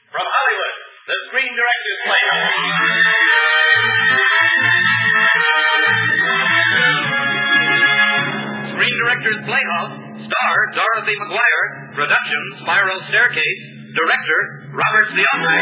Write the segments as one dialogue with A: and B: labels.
A: From Hollywood, the Screen Directors Playhouse. Screen Directors Playhouse, star Dorothy McGuire, production Spiral Staircase, director Robert Ciondre.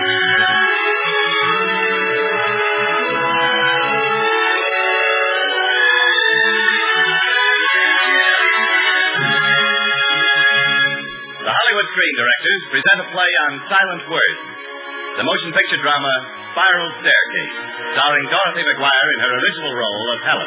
A: The Hollywood Screen Directors present a play on silent words. The motion picture drama, Spiral Staircase, starring Dorothy McGuire in her original role of Helen.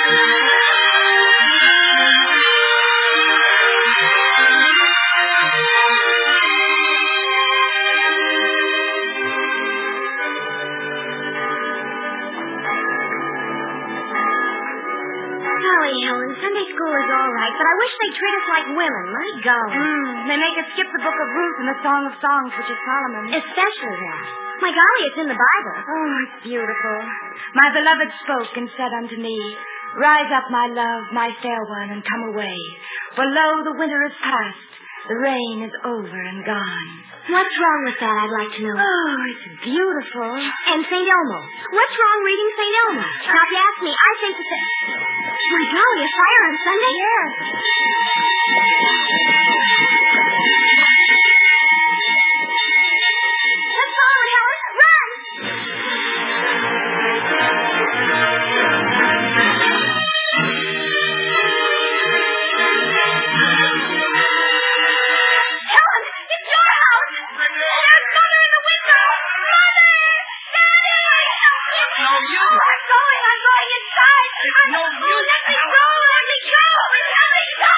B: Helen, Sunday school is all right, but I wish they'd treat us like women. My golly.
C: They make us skip the Book of Ruth and the Song of Songs, which is Solomon.
B: Especially that. My golly, it's in the Bible.
C: Oh, it's beautiful. My beloved spoke and said unto me, Rise up, my love, my fair one, and come away. For lo, the winter is past, the rain is over and gone.
B: What's wrong with that, I'd like to know.
C: Oh, it's beautiful.
B: And St. Elmo. What's wrong reading St. Elmo? Now, if you ask me, I think that... My golly, a fire on Sunday?
C: Yes.
B: Let's follow it, Helen. Run! Helen, it's your house. There's Mother in the window. Mother! Daddy!
A: It's no use.
B: I'm going inside.
A: It's no use.
B: Let me go. Let me go. Let me go.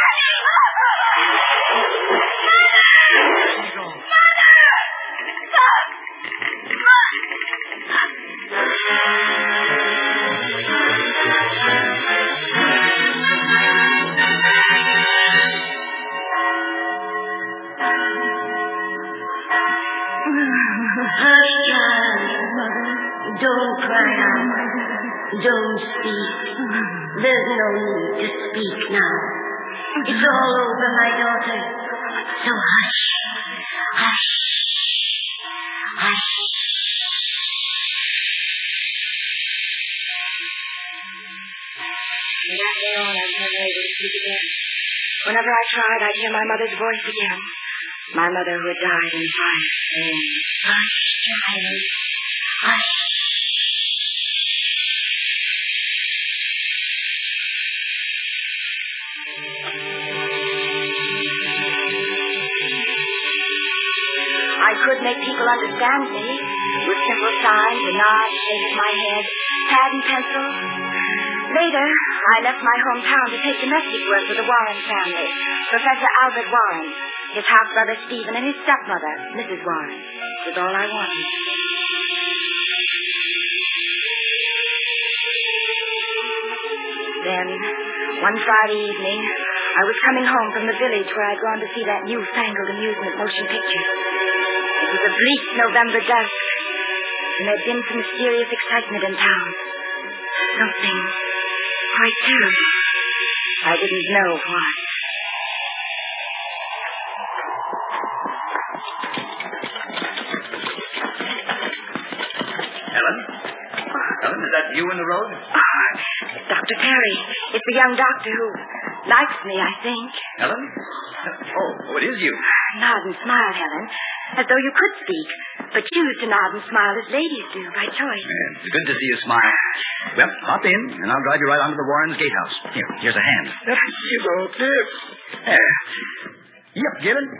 D: Hush, child. Don't cry out. Don't speak. There's no need to speak now. It's all over, my daughter. So hush. Hush. Hush.
C: From that day on, I was never able to speak again. Whenever I tried, I'd hear my mother's voice again. My mother who had died in fire, saying,
D: Hush, child. Hush.
C: I could make people understand me with simple signs, a nod, shake of my head, pad and pencil. Later, I left my hometown to take domestic work with the Warren family. Professor Albert Warren, his half-brother Stephen, and his stepmother, Mrs. Warren. It was all I wanted. Then, one Friday evening, I was coming home from the village where I'd gone to see that newfangled amusement motion picture. It was a bleak November dusk, and there'd been some mysterious excitement in town. Something quite terrible. I didn't know what.
A: Helen? Helen, is that you in the road?
C: Oh, it's Dr. Perry. It's the young doctor who likes me, I think.
A: Helen? Oh, it is you.
C: Nod and smile, Helen, as though you could speak, but choose to nod and smile as ladies do by choice.
A: It's good to see you smile. Well, hop in, and I'll drive you right onto the Warrens' gatehouse. Here's a hand.
E: You don't tip.
A: There. Yep, get it.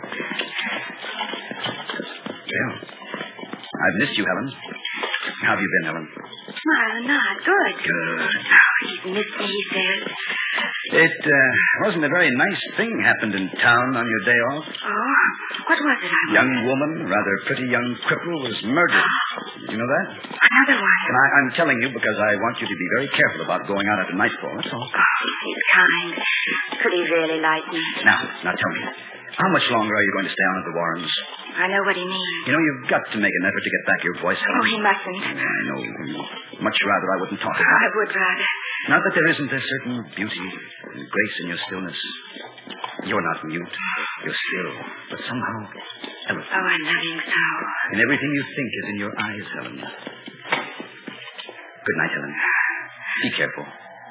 A: Well, I've missed you, Helen. How have you been, Helen?
C: Smile and nod. Good.
A: Good.
C: Oh, he's missed me, he says.
A: It wasn't a very nice thing happened in town on your day off.
C: Oh, what was it, I wonder?
A: Young woman, rather pretty young cripple, was murdered. Did you know that?
C: Another one.
A: And I'm telling you because I want you to be very careful about going out after nightfall, that's all.
C: Oh, he's kind. Could he really like me?
A: Now tell me, how much longer are you going to stay on at the Warrens?
C: I know what he means.
A: You know, you've got to make an effort to get back your voice, Helen.
C: Oh, he mustn't.
A: I know. Much rather I wouldn't talk about
C: I
A: it.
C: would rather.
A: Not that there isn't a certain beauty and grace in your stillness. You're not mute.
E: You're still, but somehow... Helen.
C: Oh, I'm loving so.
E: And everything you think is in your eyes, Helen. Good night, Helen. Be careful.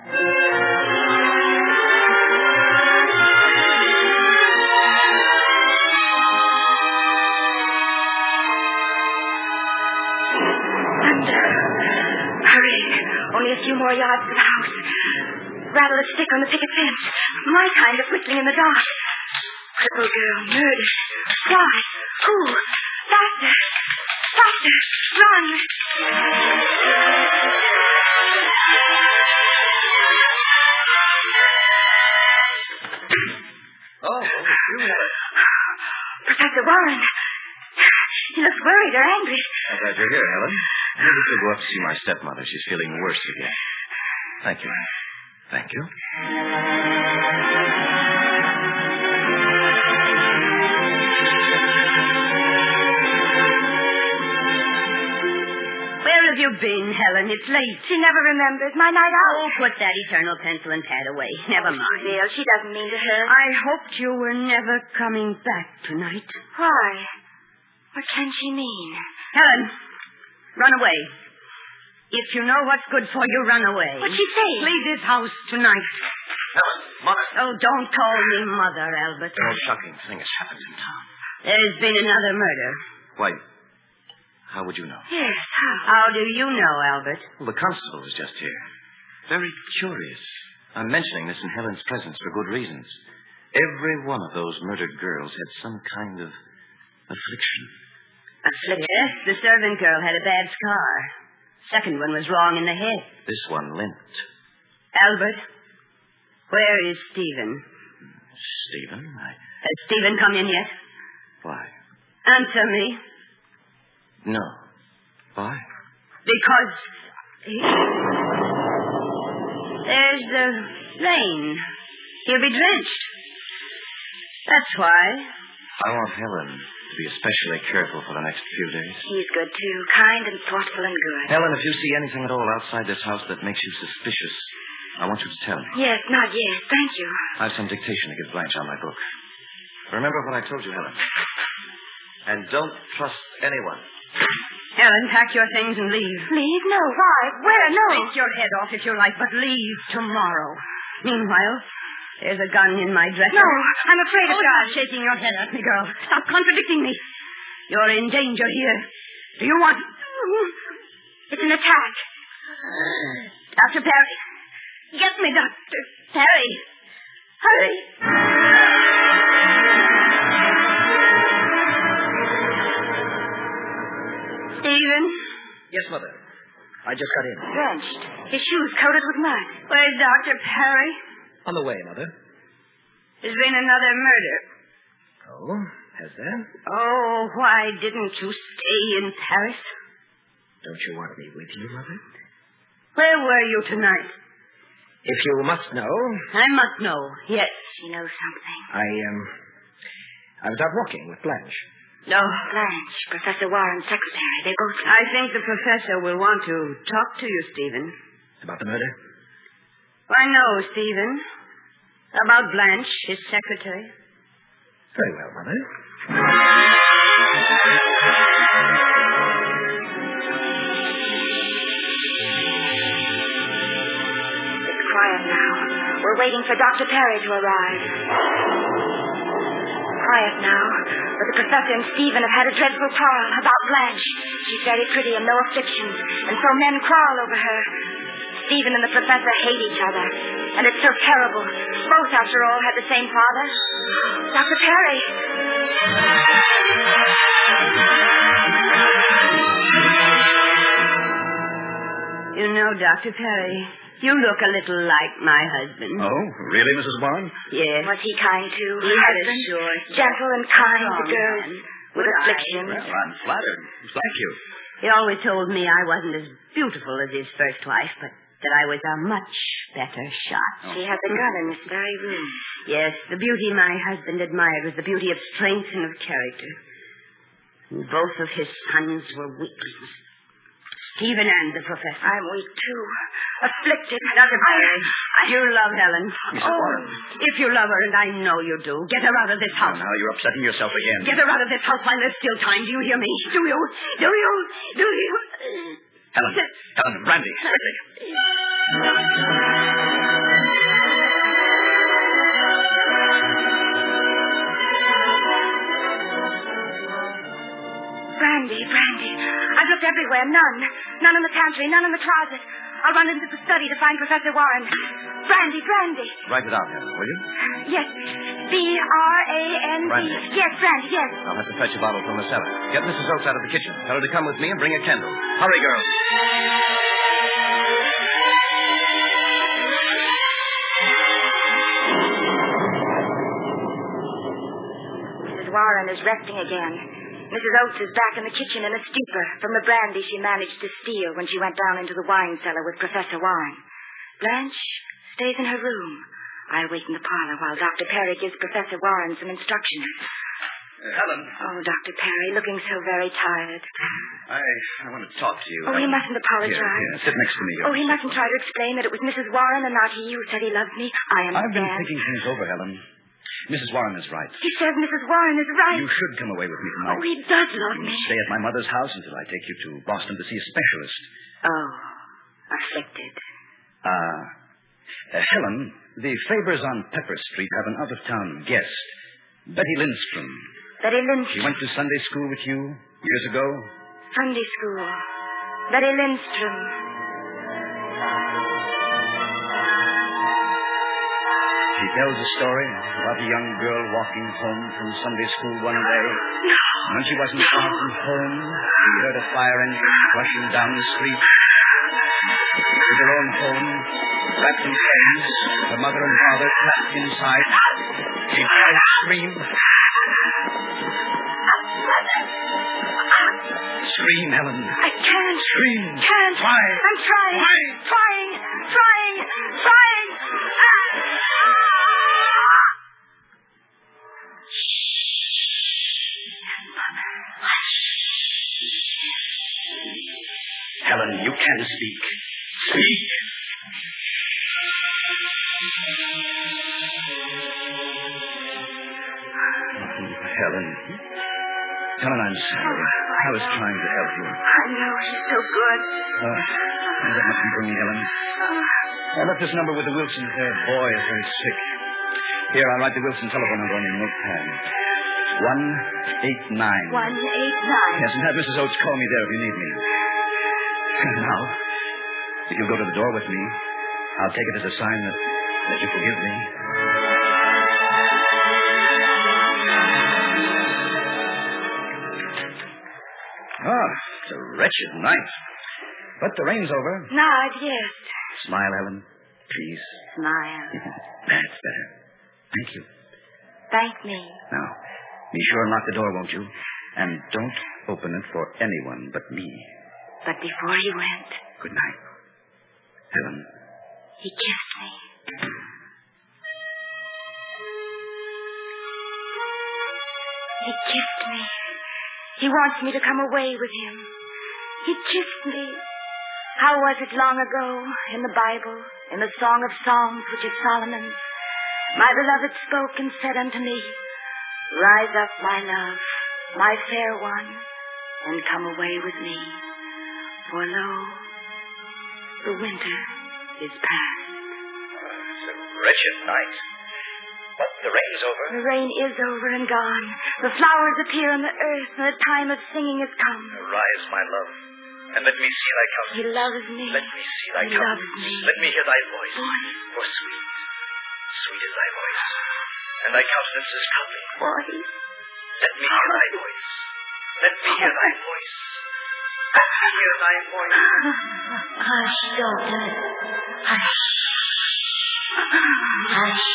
C: Thunder. Hurry. Only a few more yards to the house. Rattle a stick on the picket fence. My kind of whistling in the dark. Crippled girl murdered. Why? Who? Faster. Faster. Run.
E: Oh, you Helen.
C: Professor Warren. He looks worried or angry.
E: I'm glad you're here, Helen. Maybe she'll go up to see my stepmother. She's feeling worse again. Thank you. Thank you.
D: Where have you been, Helen? It's late.
C: She never remembers my night out.
D: Oh, put that eternal pencil and pad away. Never mind.
C: Neil, she doesn't mean to hurt.
D: I hoped you were never coming back tonight.
C: Why? What can she mean?
D: Helen, run away. If you know what's good for you, run away.
C: What's she saying?
D: Leave this house tonight.
E: Helen, Mother.
D: Oh, don't call me Mother, Albert.
E: The most shocking thing has happened in town.
D: There's been another murder.
E: Why, how would you know?
C: Yes, how?
D: How do you know, Albert?
E: Well, the constable was just here. Very curious. I'm mentioning this in Helen's presence for good reasons. Every one of those murdered girls had some kind of affliction.
D: Affliction? Yes, the servant girl had a bad scar. Second one was wrong in the head.
E: This one limped.
D: Albert, where is Stephen?
E: Stephen?
D: Has Stephen come in yet?
E: Why?
D: Answer me.
E: No. Why?
D: Because there's the rain. He'll be drenched. That's why.
E: I want Helen to be especially careful for the next few days.
C: He's good, too. Kind and thoughtful and good.
E: Helen, if you see anything at all outside this house that makes you suspicious, I want you to tell me.
C: Yes, not yet. Thank you.
E: I have some dictation to give Blanche on my book. Remember what I told you, Helen. And don't trust anyone.
D: Helen, pack your things and leave.
C: Leave? No. Why? Where? No.
D: Take your head off if you like, but leave tomorrow. Meanwhile, there's a gun in my dresser.
C: No, I'm afraid of
D: Stop
C: God.
D: shaking your head at me, girl. Stop contradicting me. You're in danger here. Do you want...
C: It's an attack.
D: Dr. Perry. Get me, Dr. Perry. Hurry. Stephen?
E: Yes, Mother. I just got in.
C: Drenched. His shoes coated with mud.
D: Where's Dr. Perry?
E: On the way, Mother.
D: There's been another murder.
E: Oh, has there?
D: Oh, why didn't you stay in Paris?
E: Don't you want me with you, Mother?
D: Where were you tonight?
E: If you must know,
D: I must know, yes.
C: She knows something.
E: I was out walking with Blanche.
D: No.
C: Blanche, Professor Warren's secretary. They both...
D: I think the professor will want to talk to you, Stephen.
E: About the murder?
D: Why, no, Stephen. About Blanche, his secretary.
E: Very well, Mother.
C: It's quiet now. We're waiting for Dr. Perry to arrive. Quiet now, but the professor and Stephen have had a dreadful quarrel about Blanche. She's very pretty and no afflictions, and so men quarrel over her. Stephen and the professor hate each other, and it's so terrible. Both, after all, had the same father. Dr. Perry.
D: You know, Dr. Perry, you look a little like my husband.
E: Oh, really, Mrs. Warren?
D: Yes.
C: Was he kind to
D: He
C: her
D: had a
C: husband?
D: short,
C: Gentle and kind to
D: strong
C: girls
D: man.
C: with
D: Good
C: afflictions.
E: Well, I'm flattered. Thank you.
D: He always told me I wasn't as beautiful as his first wife, but that I was a much better shot.
C: She had the gun in this very room.
D: Yes, the beauty my husband admired was the beauty of strength and of character. And both of his sons were weaklings. He even earned the professor.
C: I'm weak, too. Afflicted.
D: Dr. Perry, you love Helen.
F: Mrs. Warren.
D: If you love her, and I know you do, get her out of this house.
F: Now you're upsetting yourself again.
D: Get her out of this house while there's still time. Do you hear me? Do you? Do you? Do you?
F: Helen, Brandy, quickly.
C: Brandy. I've looked everywhere. None. None in the pantry, none in the closet. I'll run into the study to find Professor Warren. Brandy.
F: Write it out, Helen, will you?
C: Yes. B-R-A-N-D.
F: Brandy.
C: Yes, Brandy, yes.
F: I'll have to fetch a bottle from the cellar. Get Mrs. Oates out of the kitchen. Tell her to come with me and bring a candle. Hurry, girls.
C: Mrs. Warren is resting again. Mrs. Oates is back in the kitchen in a stupor from the brandy she managed to steal when she went down into the wine cellar with Professor Warren. Blanche stays in her room. I wait in the parlor while Dr. Perry gives Professor Warren some instructions.
F: Helen.
C: Oh, Dr. Perry, looking so very tired.
F: I want to talk to you.
C: Oh, he mustn't apologize.
F: Here, sit next to me.
C: Oh, he mustn't try to explain that it was Mrs. Warren and not he who said he loved me. I understand.
F: I've been thinking things over, Helen. Mrs. Warren is right.
C: He says Mrs. Warren is right.
F: You should come away with me tonight.
C: Oh, he does love me.
F: Stay at my mother's house until I take you to Boston to see a specialist.
C: Oh, afflicted.
F: Helen, the Fabers on Pepper Street have an out-of-town guest, Betty Lindstrom.
C: Betty Lindstrom.
F: She went to Sunday school with you years ago?
C: Sunday school. Betty Lindstrom.
F: She tells a story about a young girl walking home from Sunday school one day.
C: No.
F: When she wasn't far from home, she heard a fire engine rushing down the street. To their own home, wrapped in flames, her mother and father trapped inside. She tried to scream. Scream, Helen.
C: I can't.
F: Scream.
C: Can't.
F: Why?
C: I'm trying.
F: Why?
C: Trying.
F: Helen, you can't speak. Speak. Helen, I'm sorry. I was trying to help you.
C: I know. He's so good.
F: That mustn't bring me, Helen. I left this number with the Wilsons. Their boy is very sick. Here, I'll write the Wilson telephone number on your notepad. 189.
C: 189.
F: Yes, and have Mrs. Oates call me there if you need me. And now, if you'll go to the door with me, I'll take it as a sign that you forgive me. It's a wretched night. But the rain's over.
C: Not yes.
F: Smile, Helen. Please.
C: Smile.
F: That's better. Thank you.
C: Thank me.
F: Now, be sure and lock the door, won't you? And don't open it for anyone but me.
C: But before he went...
F: Good night. Helen.
C: He kissed me. He kissed me. He wants me to come away with him. He kissed me. How was it long ago in the Bible, in the Song of Songs, which is Solomon's? My beloved spoke and said unto me, Rise up, my love, my fair one, and come away with me. For lo, the winter is past.
F: It's a wretched night. But the rain's over.
C: The rain is over and gone. The flowers appear on the earth, and the time of singing is come.
F: Arise, my love, and let me see thy countenance.
C: He loves me.
F: Let me see thy
C: He
F: countenance.
C: loves me.
F: Let me hear thy voice.
C: Voice.
F: For sweet is thy voice, and thy countenance is comely.
C: Voice.
F: Let me hear thy voice. Let me hear thy voice. Let me hear thy voice.
C: Hush, daughter. Hush. Hush.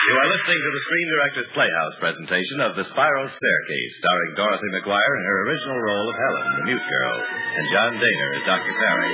A: You are listening to the Screen Directors Playhouse presentation of The Spiral Staircase, starring Dorothy McGuire in her original role of Helen, the mute girl, and John Daner as Dr. Perry.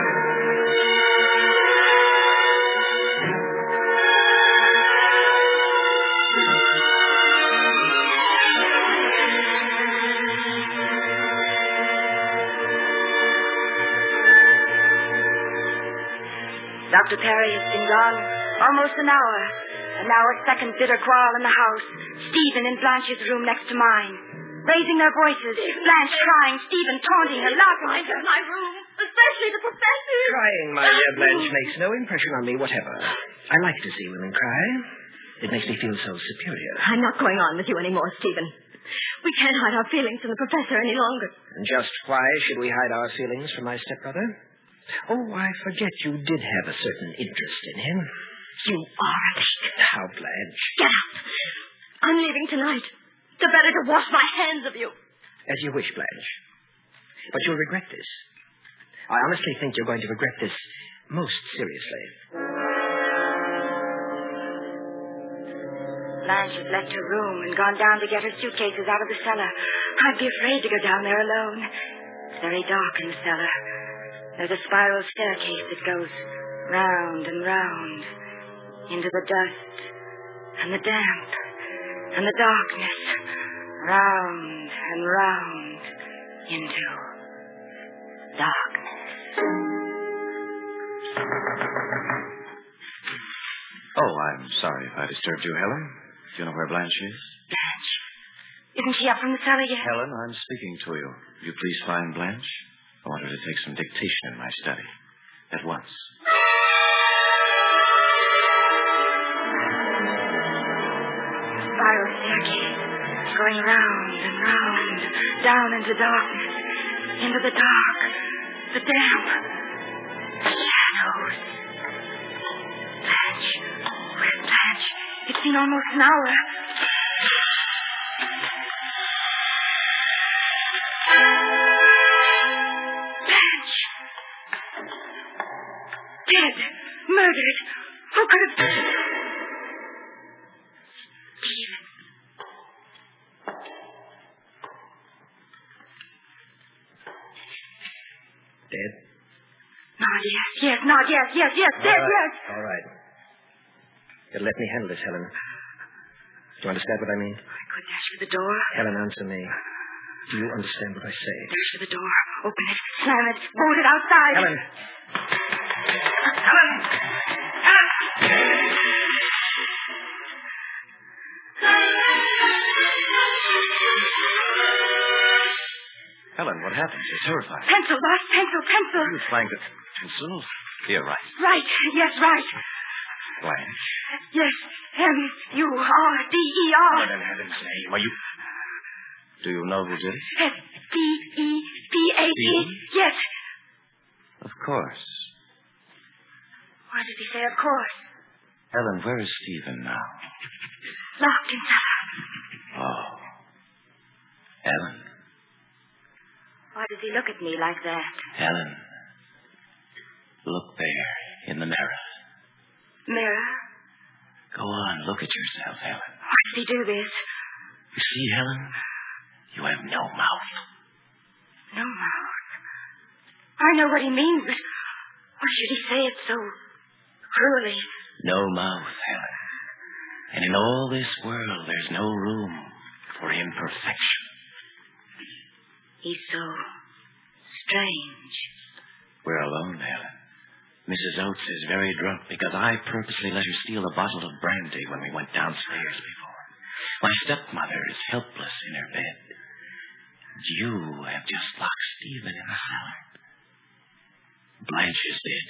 C: Dr. Perry has been gone almost an hour, and now a second bitter quarrel in the house. Stephen in Blanche's room next to mine, raising their voices. Blanche crying, Stephen taunting her, laughing at her.
B: My room, especially the professor.
F: Crying, my dear Blanche, makes no impression on me whatever. I like to see women cry. It makes me feel so superior.
B: I'm not going on with you anymore, Stephen. We can't hide our feelings from the professor any longer.
F: And just why should we hide our feelings from my stepbrother? Oh, I forget you did have a certain interest in him.
B: You are a pig.
F: How, Blanche?
B: Get out. I'm leaving tonight. The better to wash my hands of you.
F: As you wish, Blanche. But you'll regret this. I honestly think you're going to regret this most seriously.
C: Blanche has left her room and gone down to get her suitcases out of the cellar. I'd be afraid to go down there alone. It's very dark in the cellar. There's a spiral staircase that goes round and round into the dust and the damp and the darkness, round and round into darkness.
E: Oh, I'm sorry if I disturbed you, Helen. Do you know where Blanche is?
C: Blanche? Isn't she up from the cellar yet?
E: Helen, I'm speaking to you. Will you please find Blanche? I want her to take some dictation in my study. At once.
C: Spiral staircase, going round and round, down into darkness, into the dark, the damp, the shadows. Blanche, where's Blanche? It's been almost an hour. Dead. Murdered. Who could have... Stephen.
F: Dead?
C: Nod, yes, nod, yes, dead, yes.
F: All right. You'll let me handle this, Helen. Do you understand what I mean?
C: I could dash for the door.
F: Helen, answer me. Do you understand what I say?
C: Dash for the door. Open it. Slam it. Bolt it outside.
F: Helen!
E: Helen, what happened? You're terrified.
C: Pencil, lost pencil.
E: You flanked it. Pencil? Here, right.
C: Right, yes, right.
E: Blanche.
C: Yes, M-U-R-D-E-R.
E: What in heaven's name are you... Do you know who did it?
C: S-D-E-P-A-T. Yes.
E: Of course.
C: Why did he say of course?
E: Helen, where is Stephen now?
C: Locked in cellar.
E: Oh. Helen.
C: Why does he look at me like that?
E: Helen. Look there, in the mirror.
C: Mirror?
E: Go on, look at yourself, Helen.
C: Why does he do this?
E: You see, Helen? You have no mouth.
C: No mouth. I know what he means, but why should he say it so cruelly?
E: No mouth, Helen. And in all this world, there's no room for imperfection.
C: He's so strange.
E: We're alone, Helen. Mrs. Oates is very drunk because I purposely let her steal a bottle of brandy when we went downstairs before. My stepmother is helpless in her bed. You have just locked Stephen in the cellar. Blanche is dead.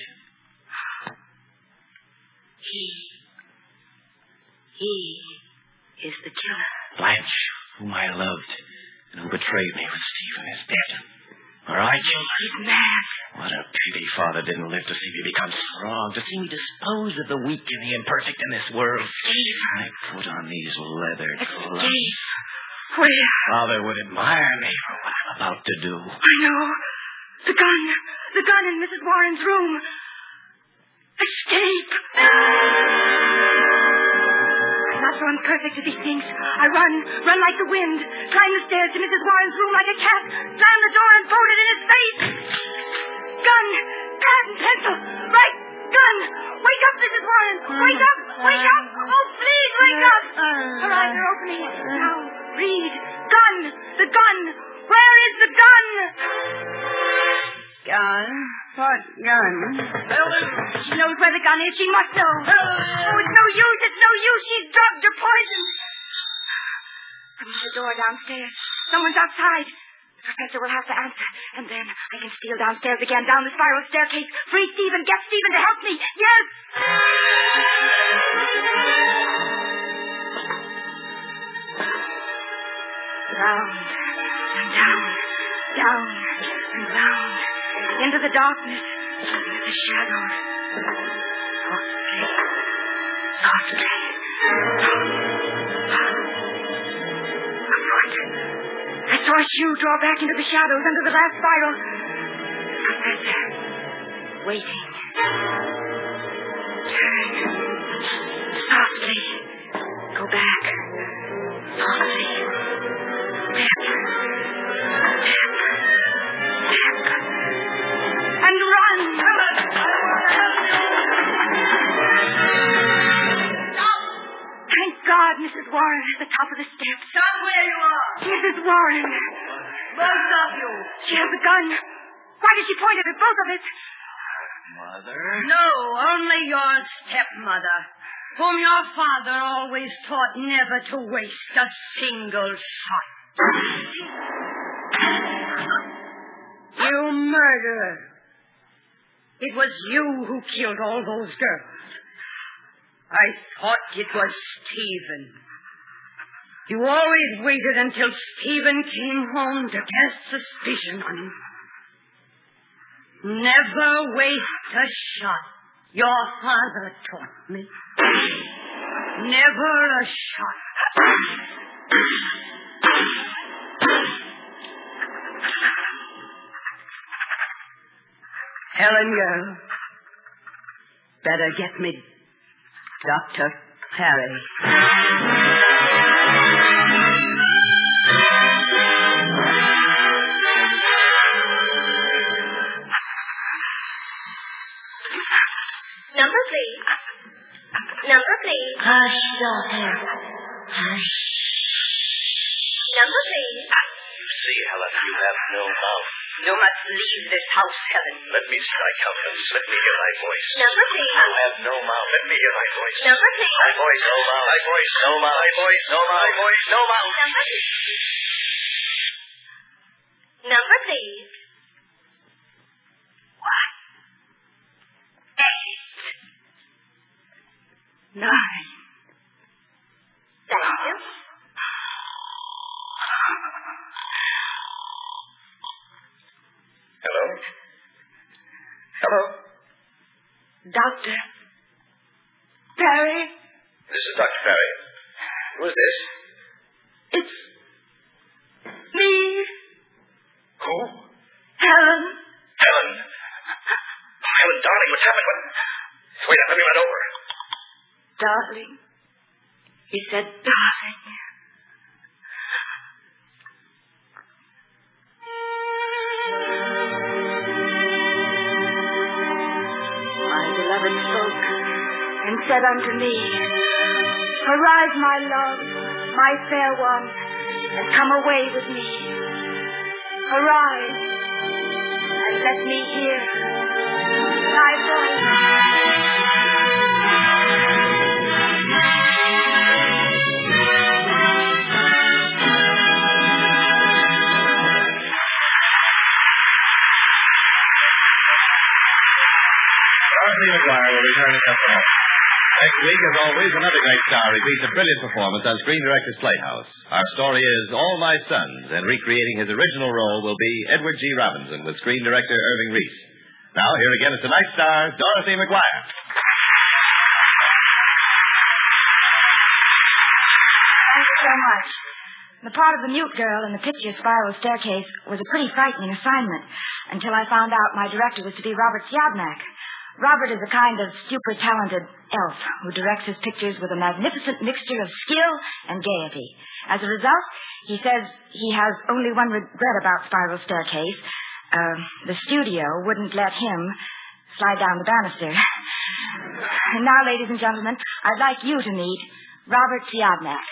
C: He is the killer.
E: Blanche, whom I loved and who betrayed me with Stephen, is dead. All right, children?
C: He's mad.
E: What a pity Father didn't live to see me become strong, to see me dispose of the weak and the imperfect in this world.
C: Escape.
E: I put on these leather gloves.
C: Escape. Where?
E: Father would admire me for what I'm about to do.
C: I know. The gun. The gun in Mrs. Warren's room. Escape. I so imperfect at these things. I run like the wind, climb the stairs to Mrs. Warren's room like a cat, slam the door and throw it in his face. Gun, pad and pencil, right gun. Wake up, Mrs. Warren. Wake up, wake up. Oh, please, wake up. Her eyes are opening. Now, read. Gun, the gun. Where is the gun?
D: Gun? What gun?
C: She knows where the gun is. She must know. Oh, it's no use. It's no use. She's drugged or poisoned. I reach the door downstairs. Someone's outside. The professor will have to answer. And then I can steal downstairs again, down the spiral staircase. Free Stephen. Get Stephen to help me. Yes. Round and down, down and round. Into the darkness, into the shadows. Softly, softly. A foot. I saw a shoe draw back into the shadows under the last spiral. The professor, waiting. Turn. Softly. Go back. Softly. Step. Step. Step. And run! Stop! Thank God, Mrs. Warren at the top of the steps.
D: Stop where you are.
C: Mrs. Warren.
D: Both of you.
C: She has a gun. Why did she point it at both of us?
E: Mother?
D: No, only your stepmother, whom your father always taught never to waste a single shot. You murderer. It was you who killed all those girls. I thought it was Stephen. You always waited until Stephen came home to cast suspicion on him. Never waste a shot. Your father taught me. Never a shot. Helen, girl, better get me Dr. Harry.
B: Number, please. Number, please.
D: Hush, daughter. Hush.
B: Number, please.
E: See, Helen, you have no mouth.
D: You must leave this house, Helen.
E: Let me strike, Helen. Let me hear my voice.
B: Number, please.
E: You have no mouth. Let me hear my voice.
B: Number, please.
E: My voice, no mouth. My voice, no mouth. My voice, no mouth. My voice, no mouth.
B: Number, please. Number, please.
C: What? 8. 9.
B: Thank you.
E: Hello? Hello?
C: Doctor. Perry.
E: This is Dr. Perry. Who is this?
C: It's me.
E: Who?
C: Helen.
E: Helen. Helen, darling, what's happened? Wait, let me run over.
C: Darling. He said darling. My beloved spoke and said unto me, Arise, my love, my fair one, and come away with me. Arise, and let me hear thy voice.
A: Dorothy McGuire will return in just a moment. Next week, as always, another great star repeats a brilliant performance on Screen Director's Playhouse. Our story is All My Sons, and recreating his original role will be Edward G. Robinson with Screen Director Irving Reese. Now, here again is tonight's star, Dorothy McGuire.
C: Thank you so much. The part of the mute girl in the picture Spiral Staircase was a pretty frightening assignment until I found out my director was to be Robert Siadmak. Robert is a kind of super talented elf who directs his pictures with a magnificent mixture of skill and gaiety. As a result, he says he has only one regret about Spiral Staircase. The studio wouldn't let him slide down the banister. And now, ladies and gentlemen, I'd like you to meet Robert Siodmak.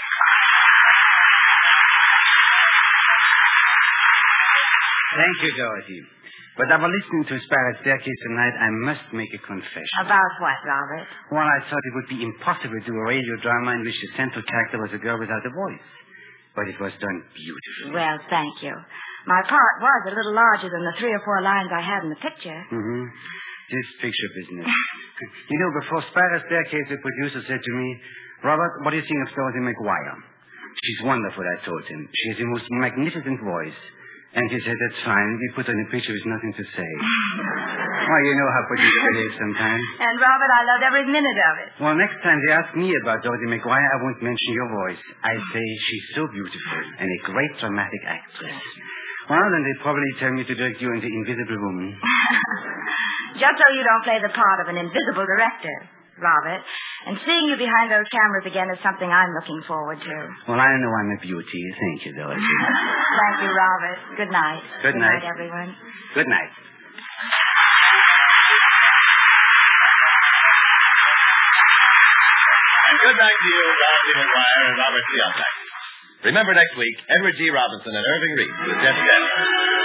G: Thank you, Dorothy. But after listening to Spiral Staircase tonight, I must make a confession.
C: About what, Robert?
G: Well, I thought it would be impossible to do a radio drama in which the central character was a girl without a voice. But it was done beautifully.
C: Well, thank you. My part was a little larger than the 3 or 4 lines I had in the picture.
G: Mm-hmm. This picture business. You know, before Spiral Staircase, the producer said to me, Robert, what do you think of Dorothy McGuire? She's wonderful, I told him. She has the most magnificent voice. And he said, that's fine. We put her in a picture with nothing to say. Well, you know how producer it is sometimes.
C: And, Robert, I loved every minute of it.
G: Well, next time they ask me about Dorothy McGuire, I won't mention your voice. I say she's so beautiful and a great dramatic actress. Well, then they probably tell me to direct you in The Invisible Woman.
C: Just so you don't play the part of an invisible director, Robert. And seeing you behind those cameras again is something I'm looking forward to.
G: Well, I know I'm a beauty. Thank you, Dorothy.
C: Thank you, Robert. Good night.
G: Good night.
C: Good night, everyone.
G: Good night.
A: Good night to you, Dorothy McGuire and Robert Siodmak. Remember next week, Edward G. Robinson and Irving Reed with Jeff Dennis.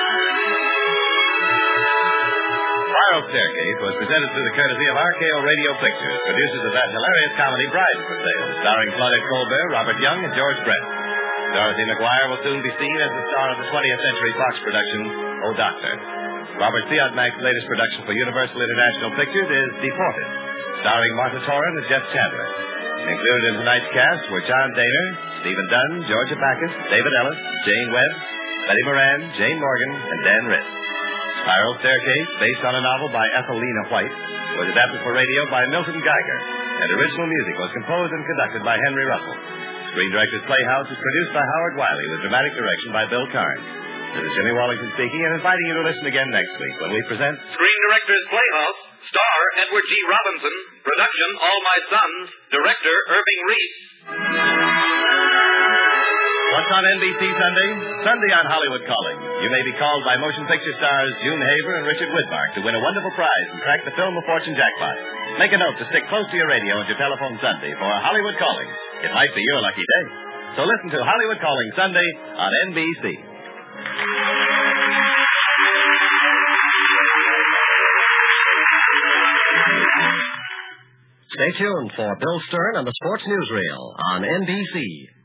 A: Spiral Staircase was presented through the courtesy of RKO Radio Pictures, producers of that hilarious comedy Brides for Sale, starring Claudette Colbert, Robert Young, and George Brett. Dorothy McGuire will soon be seen as the star of the 20th Century Fox production, Oh Doctor. Robert Siodmak's latest production for Universal International Pictures is Deported, starring Martha Toran and Jeff Chandler. Included in tonight's cast were John Daner, Stephen Dunn, Georgia Backus, David Ellis, Jane Webb, Betty Moran, Jane Morgan, and Dan Ritz. Spiral Staircase, based on a novel by Ethelina White, was adapted for radio by Milton Geiger, and original music was composed and conducted by Henry Russell. Screen Directors Playhouse is produced by Howard Wiley with dramatic direction by Bill Carnes. This is Jimmy Wallington speaking and inviting you to listen again next week when we present
H: Screen Directors Playhouse, star Edward G. Robinson, production All My Sons, director Irving Reed.
A: What's on NBC Sunday? Sunday on Hollywood Calling. You may be called by motion picture stars June Haver and Richard Widmark to win a wonderful prize and crack the Film of Fortune jackpot. Make a note to stick close to your radio and your telephone Sunday for Hollywood Calling. It might be your lucky day. So listen to Hollywood Calling Sunday on NBC.
I: Stay tuned for Bill Stern on the Sports Newsreel on NBC.